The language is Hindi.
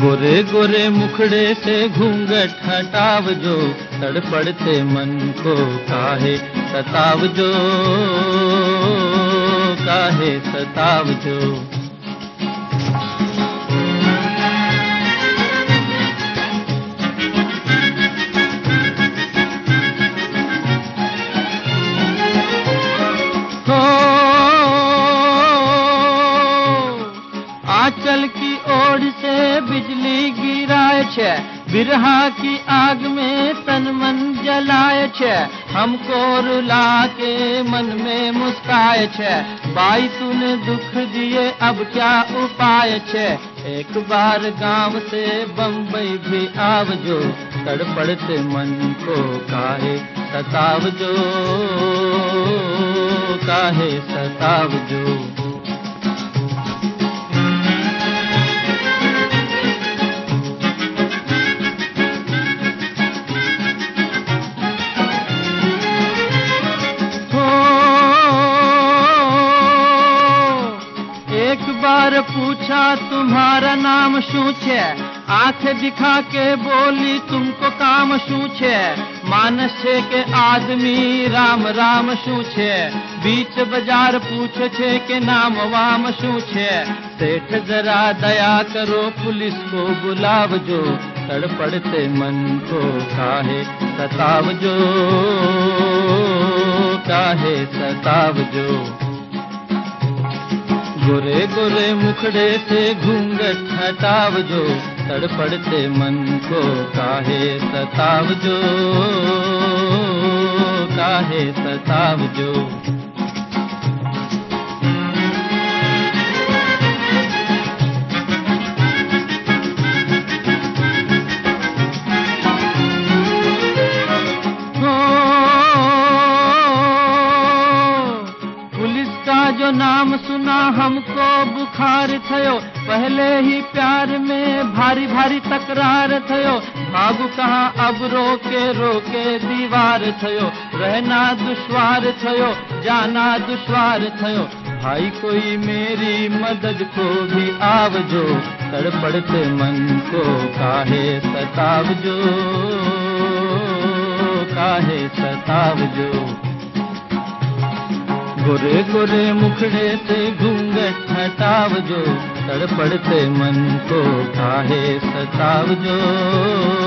गोरे गोरे मुखड़े से घूंघट हटावजो, तड़पड़ते मन को काहे सतावजो, काहे सतावजो। आंचल की ओर से बिजली गिराए छे, बिरहा की आग में तन मन जलाए छे, हमको रुला के मन में मुस्काए छे। बाई तूने दुख दिए अब क्या उपाय छे, एक बार गांव से बम्बई भी आवजो, तड़पड़ते मन को काहे सतावजो, काहे सतावजो। बार पूछा तुम्हारा नाम शू छे, आंखें दिखा के बोली तुमको काम शू छे, मानस छे के आदमी राम राम शू छे, बीच बाजार पूछे छे के नाम वाम शू छे। सेठ जरा दया करो पुलिस को बुलावजो, तड़पड़ते मन को काहे सतावजो, काहे सतावजो। गोरे गोरे मुखड़े से घूंघट हटावजो, तड़पड़ते मन को काहे सतावजो, काहे सतावजो। जो नाम सुना हमको बुखार थयो, पहले ही प्यार में भारी भारी तकरार थयो, भागु कहाँ अब रोके रोके दीवार थयो, रहना दुश्वार थयो, जाना दुश्वार थयो। भाई कोई मेरी मदद को भी आवजो, तड़पड़ते मन को काहे सतावजो, काहे सतावजो। गोरे गोरे मुखड़े से घूंघट हटावजो, तड़पड़ते मन को काहे सतावजो,